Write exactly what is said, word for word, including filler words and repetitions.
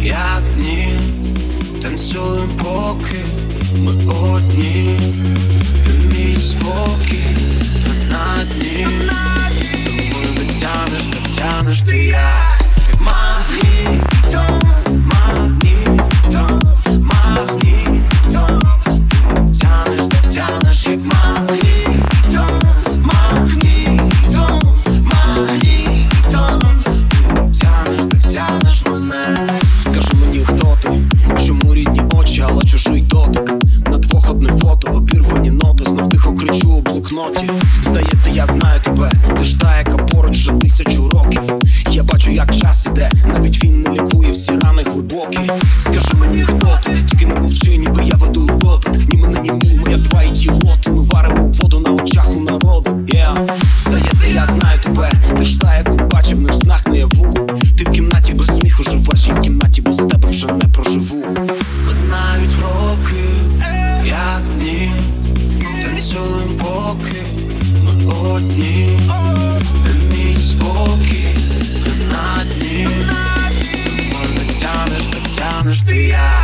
як дні, танцюєм поки ми одні. Ти мій спокій, ти на дні. Тому не тянеш, не тянеш ти як, як магнітом, магнітом, магнітом. Ти тянеш, ти тянеш як магнітом, магнітом, магнітом. Ти тянеш, ти тянеш мене. Скажи мені, хто ти, чому рідні очі, але чужий дотик. На двох одне фото, обірвані ноти, знов тихо кричу у блокноті. Здається, я знаю тебе, ти ж та, яка поруч вже тисячу років. Я бачу, як час іде, навіть він не лікує всі рани глибокі. Скажи мені, хто ти, тільки не мовчи, ніби я веду допит. Ні мене, ні мій, ми як два ідіоти. Ми варимо воду на очах у народу, yeah. Здається, я знаю тебе, ти ж та, яку бачив не в снах наяву. Ти в кімнаті без сміху живеш, я в кімнаті без тебе вже не проживу. Минають роки, як дні, танцюєм поки ми одні. Ти мій спокій, ти на дні. Ти не тянеш, не тянеш ти як